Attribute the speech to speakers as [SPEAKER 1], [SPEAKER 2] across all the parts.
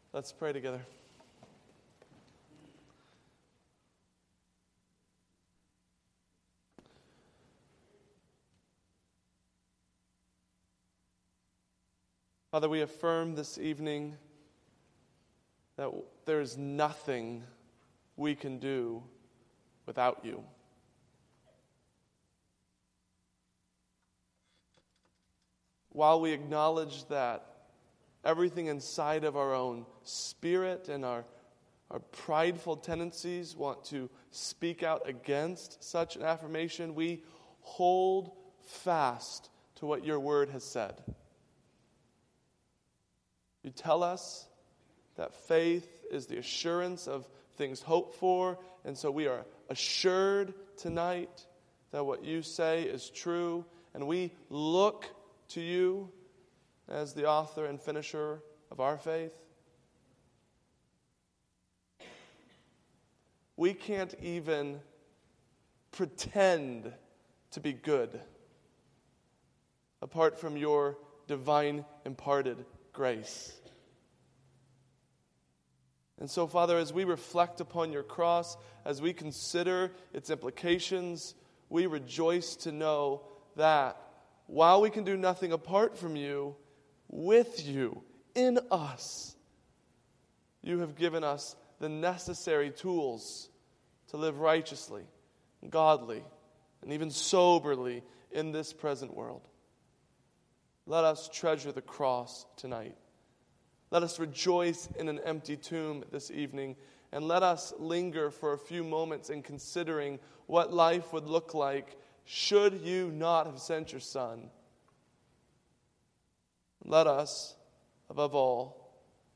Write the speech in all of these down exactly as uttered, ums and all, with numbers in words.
[SPEAKER 1] Let's pray together. Father, we affirm this evening that there is nothing we can do without you. While we acknowledge that everything inside of our own spirit and our, our prideful tendencies want to speak out against such an affirmation, we hold fast to what your word has said. You tell us that faith is the assurance of things hoped for, and so we are assured tonight that what you say is true, and we look to you as the author and finisher of our faith. We can't even pretend to be good apart from your divine imparted grace. And so, Father, as we reflect upon your cross, as we consider its implications, we rejoice to know that while we can do nothing apart from you, with you, in us, you have given us the necessary tools to live righteously, godly, and even soberly in this present world. Let us treasure the cross tonight. Let us rejoice in an empty tomb this evening, and let us linger for a few moments in considering what life would look like should you not have sent your Son. Let us, above all,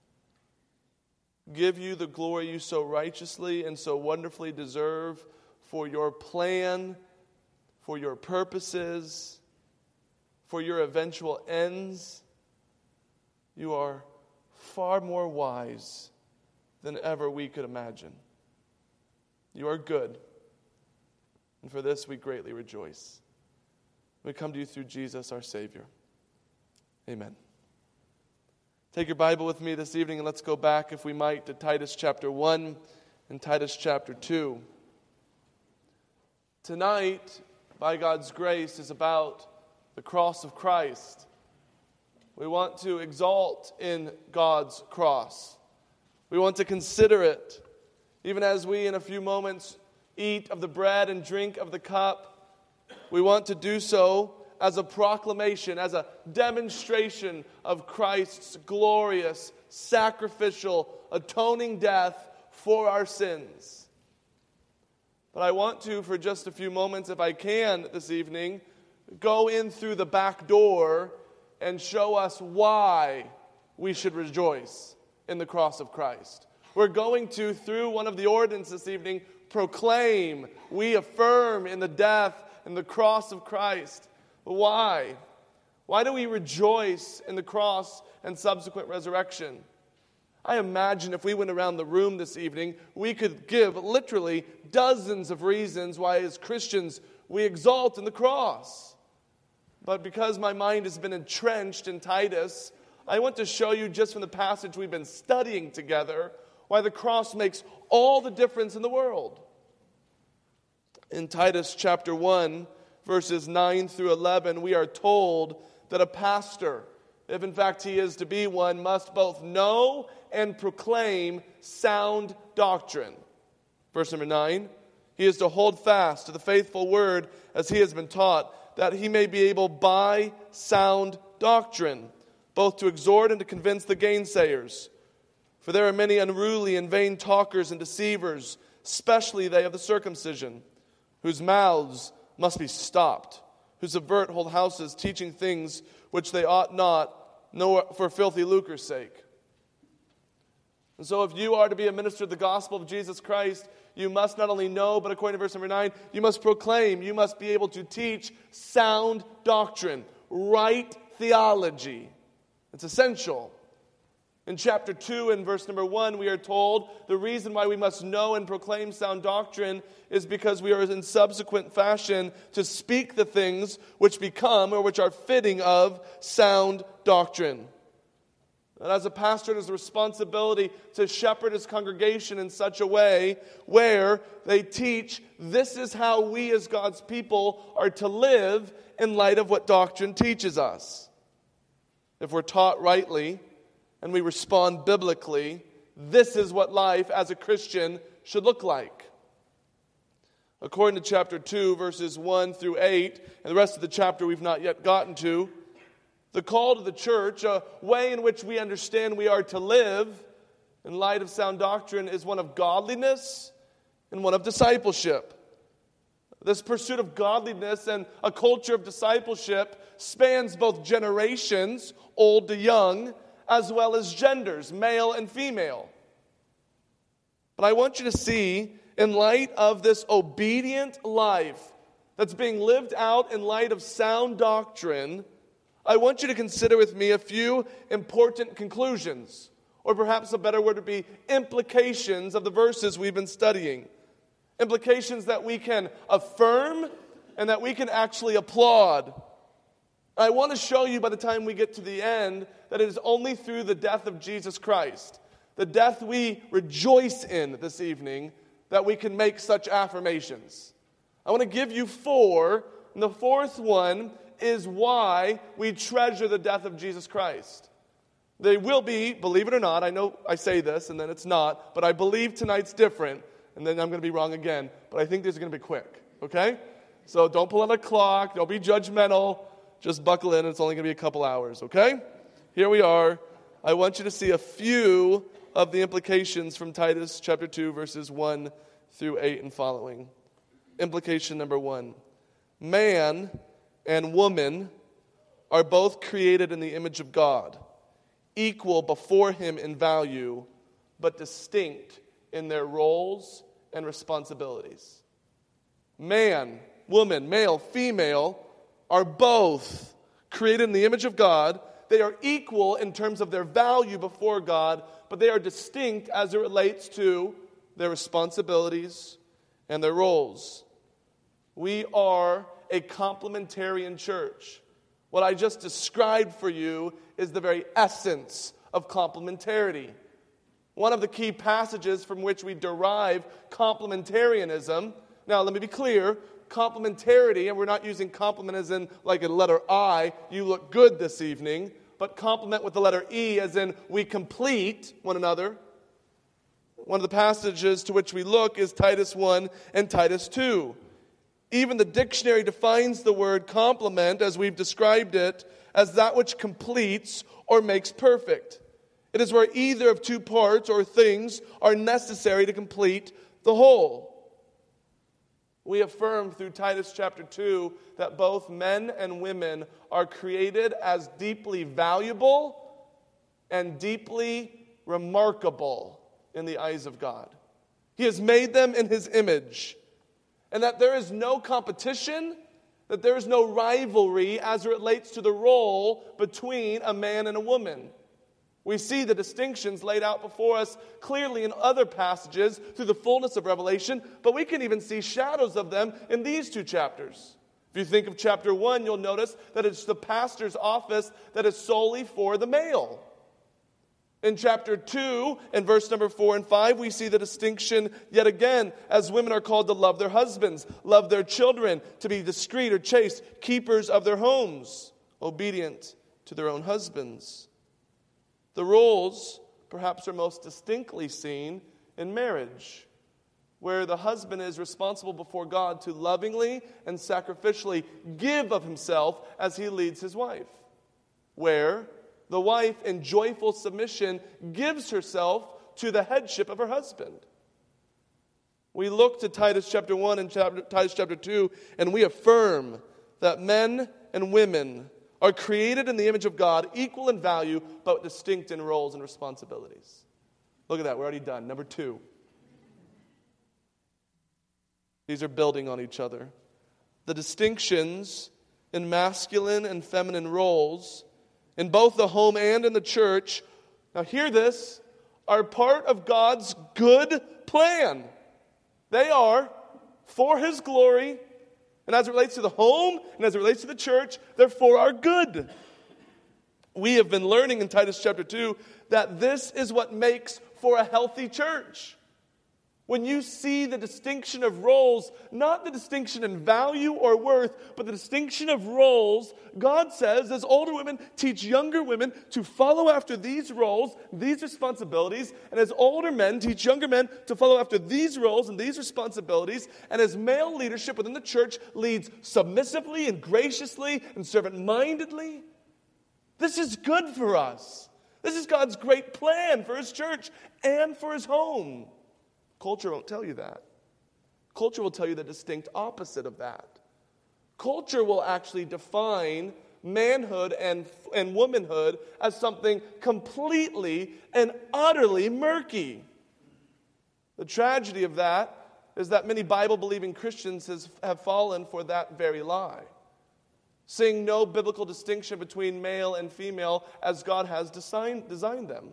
[SPEAKER 1] give you the glory you so righteously and so wonderfully deserve for your plan, for your purposes, for your eventual ends. You are far more wise than ever we could imagine. You are good, and for this we greatly rejoice. We come to you through Jesus, our Savior. Amen. Take your Bible with me this evening and let's go back, if we might, to Titus chapter one and Titus chapter two. Tonight, by God's grace, is about the cross of Christ. We want to exalt in God's cross. We want to consider it, even as we in a few moments eat of the bread and drink of the cup. We want to do so as a proclamation, as a demonstration of Christ's glorious, sacrificial, atoning death for our sins. But I want to, for just a few moments, if I can this evening, go in through the back door and show us why we should rejoice in the cross of Christ. We're going to, through one of the ordinances this evening, proclaim, we affirm in the death and the cross of Christ. Why? Why do we rejoice in the cross and subsequent resurrection? I imagine if we went around the room this evening, we could give literally dozens of reasons why as Christians we exalt in the cross. But because my mind has been entrenched in Titus, I want to show you just from the passage we've been studying together why the cross makes all the difference in the world. In Titus chapter one, verses nine through eleven, we are told that a pastor, if in fact he is to be one, must both know and proclaim sound doctrine. Verse number nine, he is to hold fast to the faithful word as he has been taught, that he may be able by sound doctrine, both to exhort and to convince the gainsayers. For there are many unruly and vain talkers and deceivers, especially they of the circumcision, whose mouths must be stopped, who subvert whole houses, teaching things which they ought not, nor for filthy lucre's sake. And so if you are to be a minister of the gospel of Jesus Christ, you must not only know, but according to verse number nine, you must proclaim, you must be able to teach sound doctrine, right theology. It's essential. In chapter two and verse number one, we are told the reason why we must know and proclaim sound doctrine is because we are in subsequent fashion to speak the things which become or which are fitting of sound doctrine. And as a pastor, it is a responsibility to shepherd his congregation in such a way where they teach this is how we as God's people are to live in light of what doctrine teaches us. If we're taught rightly and we respond biblically, this is what life as a Christian should look like. According to chapter two, verses one through eight, and the rest of the chapter we've not yet gotten to, the call to the church, a way in which we understand we are to live in light of sound doctrine, is one of godliness and one of discipleship. This pursuit of godliness and a culture of discipleship spans both generations, old to young, as well as genders, male and female. But I want you to see, in light of this obedient life that's being lived out in light of sound doctrine, I want you to consider with me a few important conclusions, or perhaps a better word would be implications of the verses we've been studying. Implications that we can affirm and that we can actually applaud. I want to show you by the time we get to the end that it is only through the death of Jesus Christ, the death we rejoice in this evening, that we can make such affirmations. I want to give you four, and the fourth one is why we treasure the death of Jesus Christ. They will be, believe it or not, I know I say this and then it's not, but I believe tonight's different, and then I'm going to be wrong again, but I think these are going to be quick, okay? So don't pull out a clock, don't be judgmental, just buckle in, it's only going to be a couple hours, okay? Here we are. I want you to see a few of the implications from Titus chapter two, verses one through eight and following. Implication number one. Man and woman are both created in the image of God, equal before Him in value, but distinct in their roles and responsibilities. Man, woman, male, female are both created in the image of God. They are equal in terms of their value before God, but they are distinct as it relates to their responsibilities and their roles. We are a complementarian church. What I just described for you is the very essence of complementarity. One of the key passages from which we derive complementarianism. Now, let me be clear. Complementarity, and we're not using complement as in like a letter I, you look good this evening, but complement with the letter E as in we complete one another. One of the passages to which we look is Titus one and Titus two. Even the dictionary defines the word complement, as we've described it, as that which completes or makes perfect. It is where either of two parts or things are necessary to complete the whole. We affirm through Titus chapter two that both men and women are created as deeply valuable and deeply remarkable in the eyes of God. He has made them in His image. And that there is no competition, that there is no rivalry as it relates to the role between a man and a woman. We see the distinctions laid out before us clearly in other passages through the fullness of Revelation, but we can even see shadows of them in these two chapters. If you think of chapter one, you'll notice that it's the pastor's office that is solely for the male. In chapter two, in verse number four and five, we see the distinction yet again, as women are called to love their husbands, love their children, to be discreet or chaste, keepers of their homes, obedient to their own husbands. The roles, perhaps, are most distinctly seen in marriage, where the husband is responsible before God to lovingly and sacrificially give of himself as he leads his wife, where the wife, in joyful submission, gives herself to the headship of her husband. We look to Titus chapter one and chapter, Titus chapter two, and we affirm that men and women are created in the image of God, equal in value, but distinct in roles and responsibilities. Look at that, we're already done. Number two. These are building on each other. The distinctions in masculine and feminine roles in both the home and in the church, now hear this, are part of God's good plan. They are for His glory, and as it relates to the home and as it relates to the church, they're for our good. We have been learning in Titus chapter two that this is what makes for a healthy church. When you see the distinction of roles, not the distinction in value or worth, but the distinction of roles, God says, as older women teach younger women to follow after these roles, these responsibilities, and as older men teach younger men to follow after these roles and these responsibilities, and as male leadership within the church leads submissively and graciously and servant-mindedly. This is good for us. This is God's great plan for His church and for His home. Culture won't tell you that. Culture will tell you the distinct opposite of that. Culture will actually define manhood and, and womanhood as something completely and utterly murky. The tragedy of that is that many Bible-believing Christians has, have fallen for that very lie, seeing no biblical distinction between male and female as God has designed, designed them.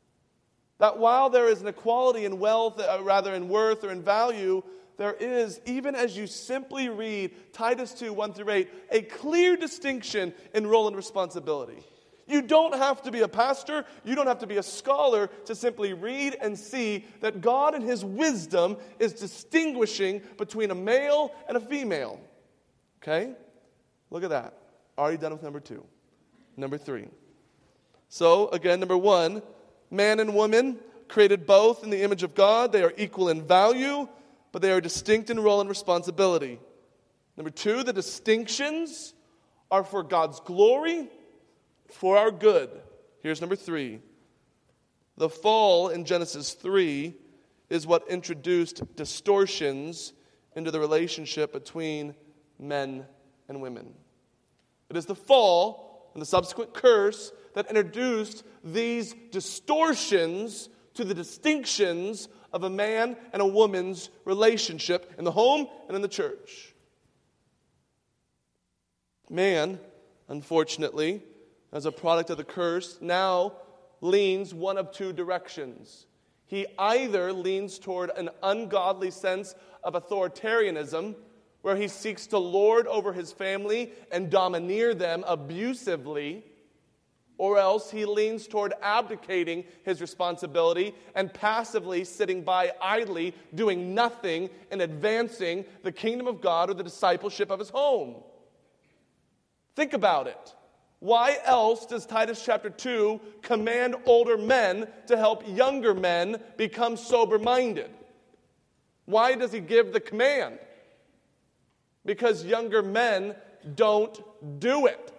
[SPEAKER 1] That while there is an equality in wealth, uh, rather in worth or in value, there is, even as you simply read Titus two, one through eight, a clear distinction in role and responsibility. You don't have to be a pastor, you don't have to be a scholar to simply read and see that God in His wisdom is distinguishing between a male and a female. Okay? Look at that. Already done with number two. Number three. So, again, number one, man and woman, created both in the image of God. They are equal in value, but they are distinct in role and responsibility. Number two, the distinctions are for God's glory, for our good. Here's number three. The fall in Genesis three is what introduced distortions into the relationship between men and women. It is the fall and the subsequent curse that introduced these distortions to the distinctions of a man and a woman's relationship in the home and in the church. Man, unfortunately, as a product of the curse, now leans one of two directions. He either leans toward an ungodly sense of authoritarianism, where he seeks to lord over his family and domineer them abusively, or else he leans toward abdicating his responsibility and passively sitting by idly, doing nothing and advancing the kingdom of God or the discipleship of his home. Think about it. Why else does Titus chapter two command older men to help younger men become sober-minded? Why does he give the command? Because younger men don't do it.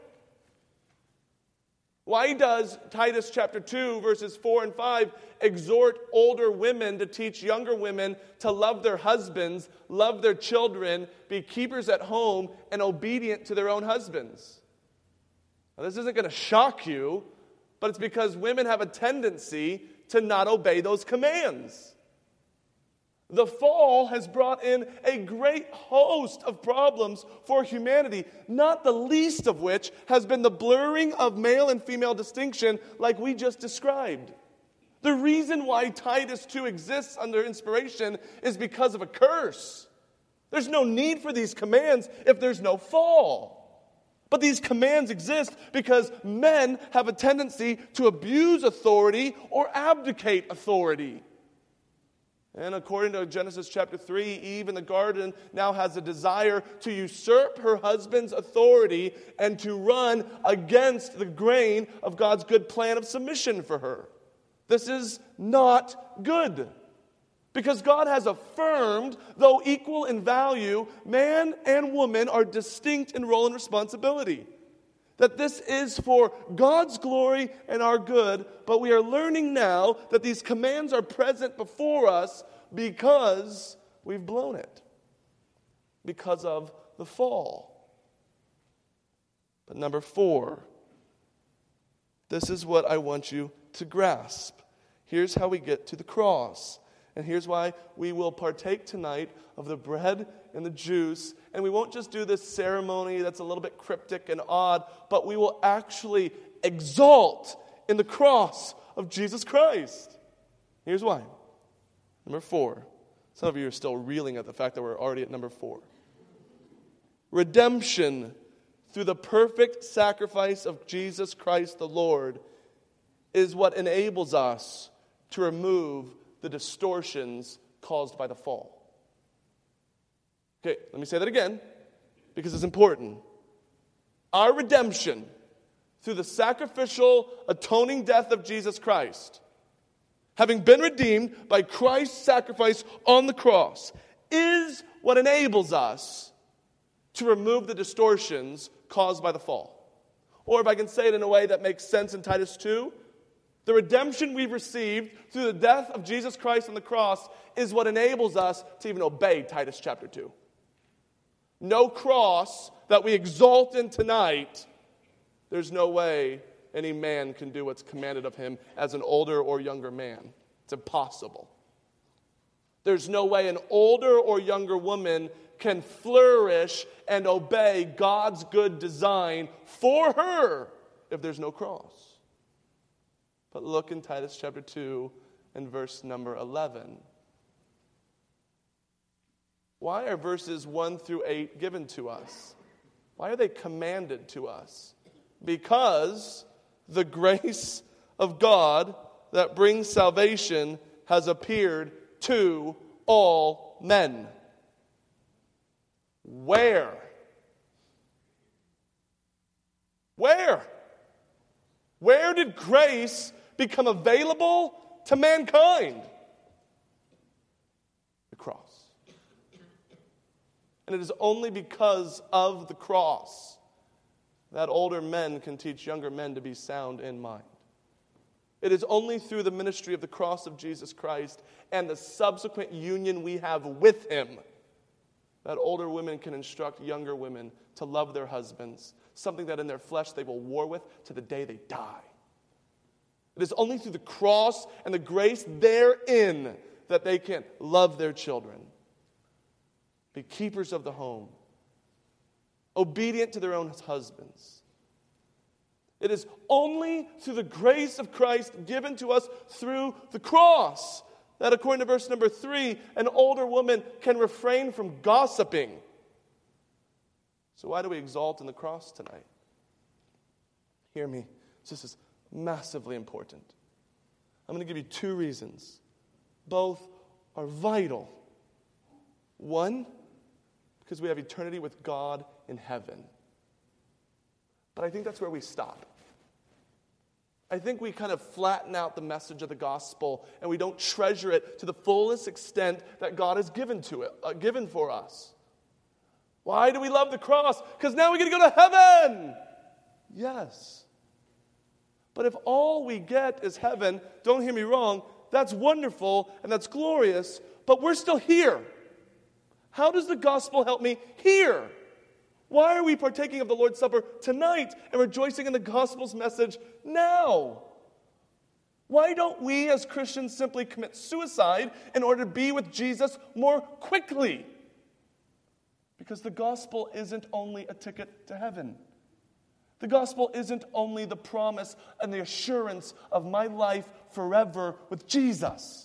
[SPEAKER 1] Why does Titus chapter two, verses four and five, exhort older women to teach younger women to love their husbands, love their children, be keepers at home, and obedient to their own husbands? Now, this isn't going to shock you, but it's because women have a tendency to not obey those commands. The fall has brought in a great host of problems for humanity, not the least of which has been the blurring of male and female distinction like we just described. The reason why Titus two exists under inspiration is because of a curse. There's no need for these commands if there's no fall. But these commands exist because men have a tendency to abuse authority or abdicate authority. And according to Genesis chapter three, Eve in the garden now has a desire to usurp her husband's authority and to run against the grain of God's good plan of submission for her. This is not good. Because God has affirmed, though equal in value, man and woman are distinct in role and responsibility. That this is for God's glory and our good, but we are learning now that these commands are present before us because we've blown it. Because of the fall. But number four, this is what I want you to grasp. Here's how we get to the cross. And here's why we will partake tonight of the bread and the juice. And we won't just do this ceremony that's a little bit cryptic and odd, but we will actually exalt in the cross of Jesus Christ. Here's why. Number four. Some of you are still reeling at the fact that we're already at number four. Redemption through the perfect sacrifice of Jesus Christ the Lord is what enables us to remove the distortions caused by the fall. Okay, let me say that again because it's important. Our redemption through the sacrificial, atoning death of Jesus Christ, having been redeemed by Christ's sacrifice on the cross, is what enables us to remove the distortions caused by the fall. Or if I can say it in a way that makes sense in Titus two, the redemption we've received through the death of Jesus Christ on the cross is what enables us to even obey Titus chapter two. No cross that we exalt in tonight, there's no way any man can do what's commanded of him as an older or younger man. It's impossible. There's no way an older or younger woman can flourish and obey God's good design for her if there's no cross. But look in Titus chapter two and verse number eleven. Why are verses one through eight given to us? Why are they commanded to us? Because the grace of God that brings salvation has appeared to all men. Where? Where? Where did grace become available to mankind? The cross. And it is only because of the cross that older men can teach younger men to be sound in mind. It is only through the ministry of the cross of Jesus Christ and the subsequent union we have with him that older women can instruct younger women to love their husbands, something that in their flesh they will war with to the day they die. It is only through the cross and the grace therein that they can love their children, be keepers of the home, obedient to their own husbands. It is only through the grace of Christ given to us through the cross that, according to verse number three, an older woman can refrain from gossiping. So why do we exalt in the cross tonight? Hear me. This is massively important. I'm going to give you two reasons. Both are vital. One, because we have eternity with God in heaven. But I think that's where we stop. I think we kind of flatten out the message of the gospel and we don't treasure it to the fullest extent that God has given to it, uh, given for us. Why do we love the cross? Because now we get to go to heaven. Yes. But if all we get is heaven, don't hear me wrong, that's wonderful and that's glorious, but we're still here. How does the gospel help me here? Why are we partaking of the Lord's Supper tonight and rejoicing in the gospel's message now? Why don't we as Christians simply commit suicide in order to be with Jesus more quickly? Because the gospel isn't only a ticket to heaven. The gospel isn't only the promise and the assurance of my life forever with Jesus.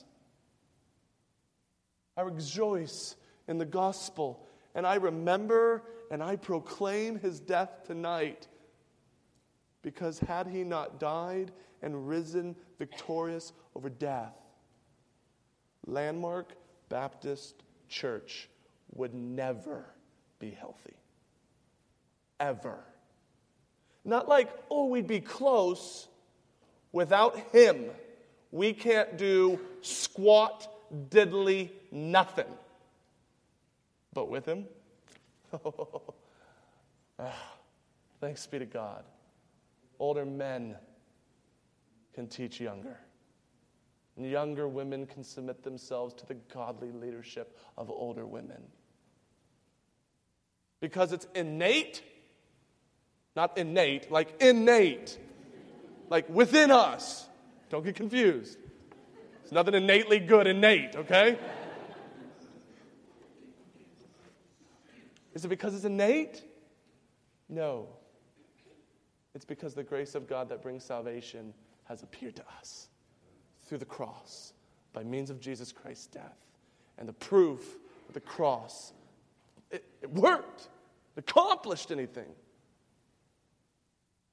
[SPEAKER 1] I rejoice in the gospel, and I remember and I proclaim his death tonight, because had he not died and risen victorious over death, Landmark Baptist Church would never be healthy. Ever. Not like, oh, we'd be close. Without him, we can't do squat, diddly, nothing. But with him, ah, thanks be to God. Older men can teach younger. And younger women can submit themselves to the godly leadership of older women. Because it's innate, not innate, like innate, like within us. Don't get confused. There's nothing innately good innate, okay? Is it because it's innate? No. It's because the grace of God that brings salvation has appeared to us through the cross by means of Jesus Christ's death. And the proof of the cross, it, it worked. It accomplished anything.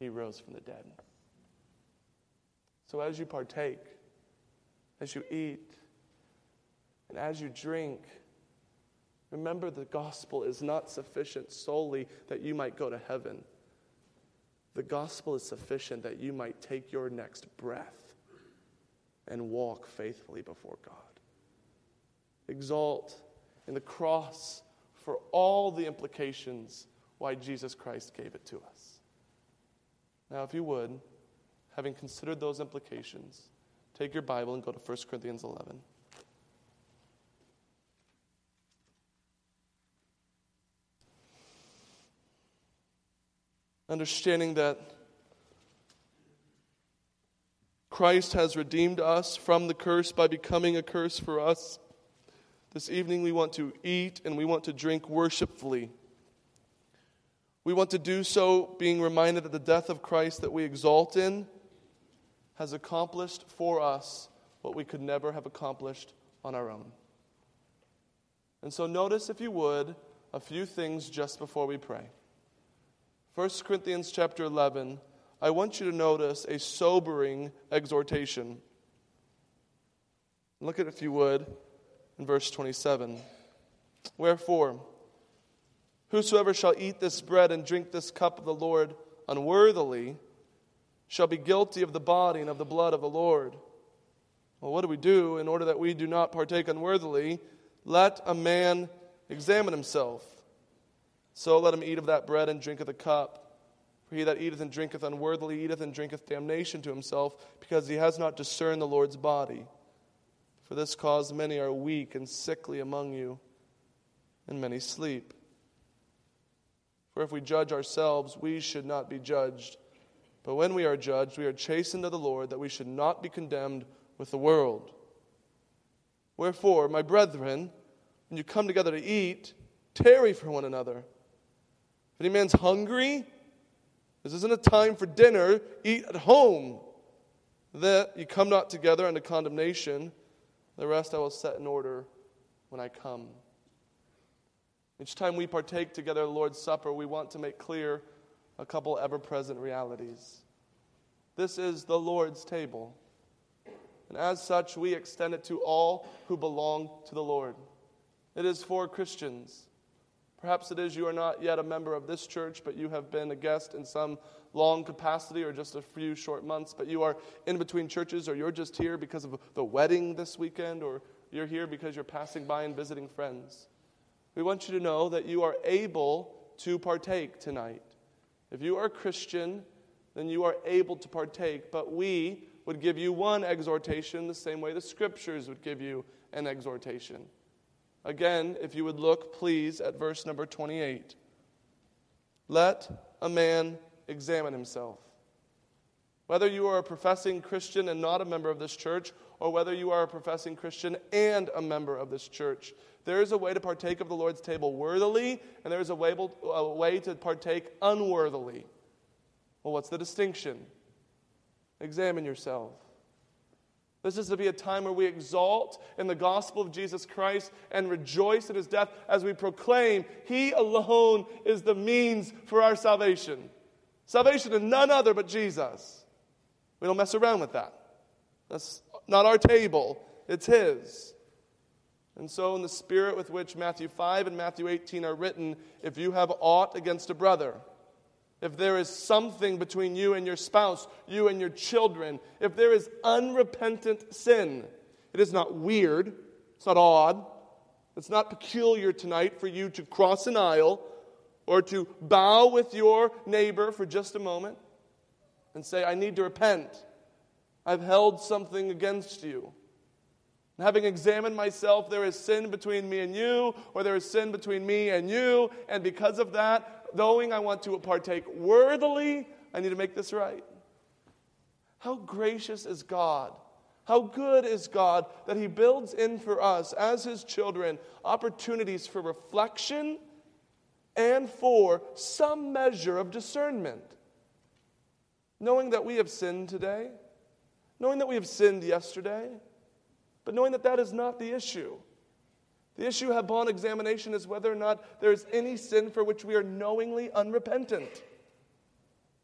[SPEAKER 1] he rose from the dead. So as you partake, as you eat, and as you drink, remember the gospel is not sufficient solely that you might go to heaven. The gospel is sufficient that you might take your next breath and walk faithfully before God. Exalt in the cross for all the implications why Jesus Christ gave it to us. Now, if you would, having considered those implications, take your Bible and go to First Corinthians eleven. Understanding that Christ has redeemed us from the curse by becoming a curse for us, this evening we want to eat and we want to drink worshipfully. We want to do so being reminded that the death of Christ that we exalt in has accomplished for us what we could never have accomplished on our own. And so notice, if you would, a few things just before we pray. First Corinthians chapter eleven, I want you to notice a sobering exhortation. Look at it, if you would, in verse twenty-seven. Wherefore, whosoever shall eat this bread and drink this cup of the Lord unworthily shall be guilty of the body and of the blood of the Lord. Well, what do we do in order that we do not partake unworthily? Let a man examine himself. So let him eat of that bread and drink of the cup. For he that eateth and drinketh unworthily eateth and drinketh damnation to himself, because he has not discerned the Lord's body. For this cause many are weak and sickly among you, and many sleep. For if we judge ourselves, we should not be judged. But when we are judged, we are chastened of the Lord, that we should not be condemned with the world. Wherefore, my brethren, when you come together to eat, tarry for one another. If any man's hungry, this isn't a time for dinner, eat at home, that you come not together unto condemnation. The rest I will set in order when I come. Each time we partake together the Lord's Supper, we want to make clear a couple ever-present realities. This is the Lord's table. And as such, we extend it to all who belong to the Lord. It is for Christians. Perhaps it is you are not yet a member of this church, but you have been a guest in some long capacity or just a few short months, but you are in between churches, or you're just here because of the wedding this weekend, or you're here because you're passing by and visiting friends. We want you to know that you are able to partake tonight. If you are a Christian, then you are able to partake, but we would give you one exhortation the same way the Scriptures would give you an exhortation. Again, if you would look, please, at verse number twenty-eight. Let a man examine himself. Whether you are a professing Christian and not a member of this church, or whether you are a professing Christian and a member of this church, there is a way to partake of the Lord's table worthily, and there is a way, a way to partake unworthily. Well, what's the distinction? Examine yourself. This is to be a time where we exalt in the gospel of Jesus Christ and rejoice in his death as we proclaim he alone is the means for our salvation. Salvation in none other but Jesus. We don't mess around with that. That's not our table. It's his. And so in the spirit with which Matthew five and Matthew eighteen are written, if you have aught against a brother, if there is something between you and your spouse, you and your children, if there is unrepentant sin, it is not weird, it's not odd, it's not peculiar tonight for you to cross an aisle or to bow with your neighbor for just a moment and say, I need to repent. I've held something against you. And having examined myself, there is sin between me and you, or there is sin between me and you, and because of that, knowing I want to partake worthily, I need to make this right. How gracious is God? How good is God that he builds in for us as his children opportunities for reflection and for some measure of discernment. Knowing that we have sinned today, knowing that we have sinned yesterday, but knowing that that is not the issue. The issue upon examination is whether or not there is any sin for which we are knowingly unrepentant.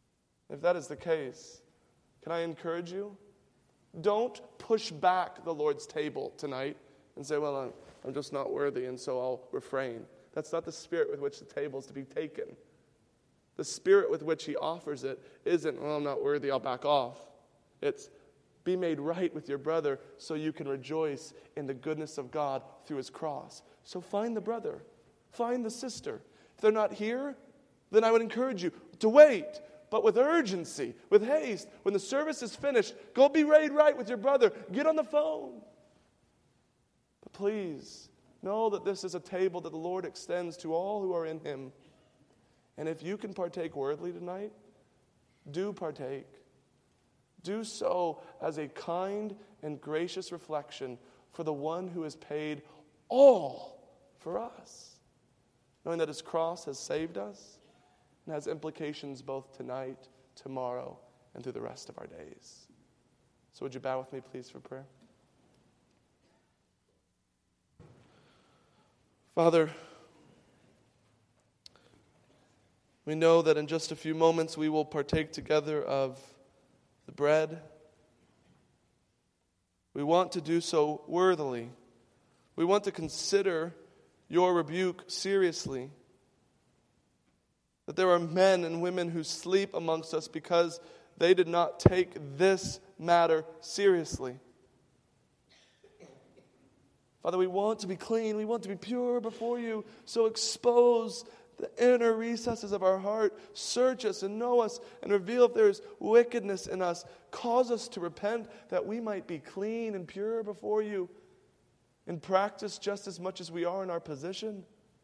[SPEAKER 1] If that is the case, can I encourage you? Don't push back the Lord's table tonight and say, well, I'm, I'm just not worthy, and so I'll refrain. That's not the spirit with which the table is to be taken. The spirit with which he offers it isn't, well, I'm not worthy, I'll back off. It's, be made right with your brother so you can rejoice in the goodness of God through his cross. So find the brother. Find the sister. If they're not here, then I would encourage you to wait, but with urgency, with haste. When the service is finished, go be made right with your brother. Get on the phone. But please, know that this is a table that the Lord extends to all who are in him. And if you can partake worthily tonight, do partake. Do so as a kind and gracious reflection for the one who has paid all for us, knowing that his cross has saved us and has implications both tonight, tomorrow, and through the rest of our days. So would you bow with me, please, for prayer? Father, we know that in just a few moments we will partake together of the bread. We want to do so worthily. We want to consider your rebuke seriously. That there are men and women who sleep amongst us because they did not take this matter seriously. Father, we want to be clean. We want to be pure before you. So expose the inner recesses of our heart. Search us and know us and reveal if there is wickedness in us. Cause us to repent that we might be clean and pure before you in practice just as much as we are in our position.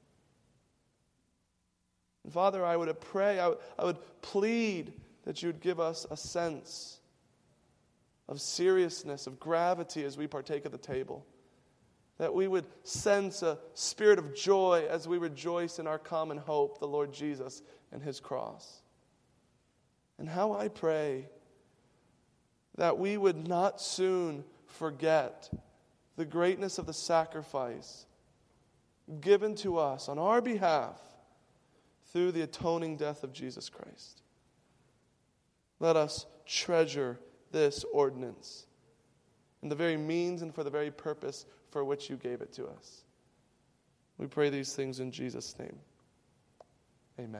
[SPEAKER 1] And Father, I would pray, I would, I would plead that you would give us a sense of seriousness, of gravity as we partake of the table. That we would sense a spirit of joy as we rejoice in our common hope, the Lord Jesus and his cross. And how I pray that we would not soon forget the greatness of the sacrifice given to us on our behalf through the atoning death of Jesus Christ. Let us treasure this ordinance and the very means and for the very purpose for which you gave it to us. We pray these things in Jesus' name. Amen.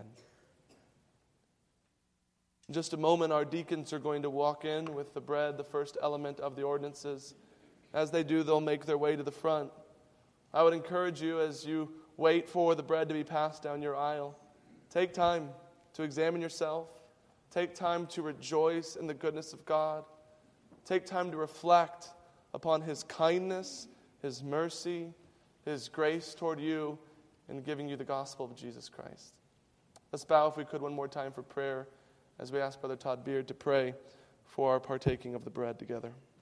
[SPEAKER 1] In just a moment, our deacons are going to walk in with the bread, the first element of the ordinances. As they do, they'll make their way to the front. I would encourage you, as you wait for the bread to be passed down your aisle, take time to examine yourself. Take time to rejoice in the goodness of God. Take time to reflect upon his kindness, his mercy, his grace toward you in giving you the gospel of Jesus Christ. Let's bow, if we could, one more time for prayer as we ask Brother Todd Beard to pray for our partaking of the bread together.